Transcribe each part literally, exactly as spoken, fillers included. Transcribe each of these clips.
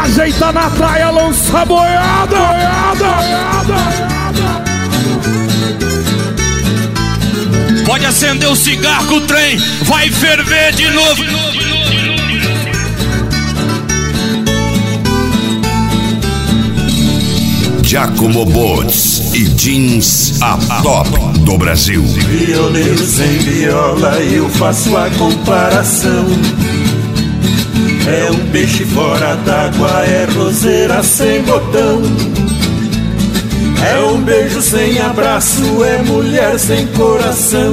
ajeita na praia, lança boiada, boiada, boiada. Pode acender o cigarro que o trem vai ferver de novo. Giacomo Boats e jeans a top do Brasil. Violeiro sem viola, eu faço a comparação. É um peixe fora d'água, é roseira sem botão. É um beijo sem abraço, é mulher sem coração.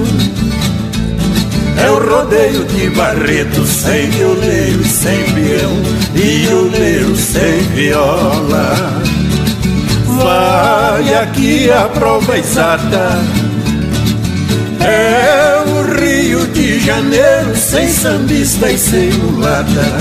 É o rodeio de Barreto, sem violeiro e sem peão. Violeiro sem viola. Vai aqui a prova exata. É o Rio de Janeiro, sem sambista e sem mulata.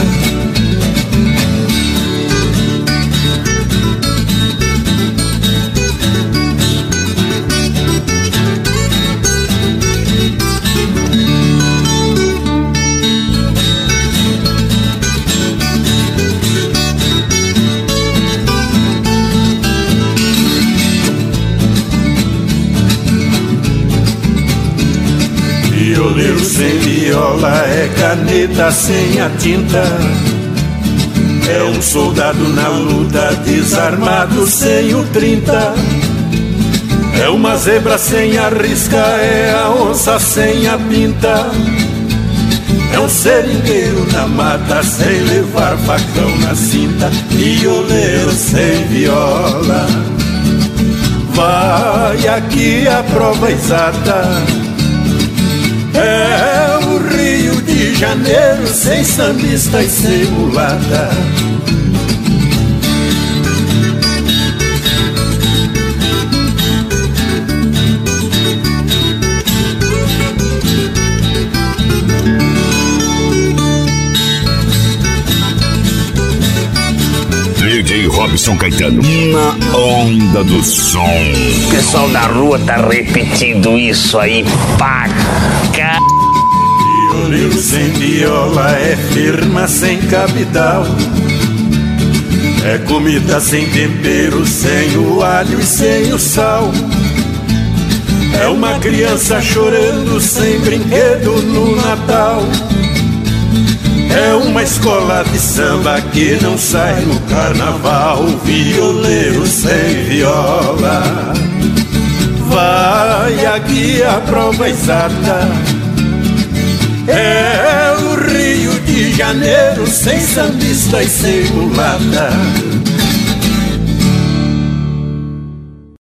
Violeiro sem viola é caneta sem a tinta. É um soldado na luta, desarmado sem o trinta. É uma zebra sem a risca, é a onça sem a pinta. É um seringueiro na mata, sem levar facão na cinta. Violeiro sem viola. Vai aqui a prova exata. É o Rio de Janeiro, sem sambista e sem mulata. D J Robson Caetano, na onda do som. O pessoal da rua tá repetindo isso aí, pá, ca... Violeiro sem viola é firma sem capital. É comida sem tempero, sem o alho e sem o sal. É uma criança chorando sem brinquedo no Natal. É uma escola de samba que não sai no carnaval. Violeiro sem viola. Vai aqui a prova exata. É o Rio de Janeiro, sem sambista e sem mulata.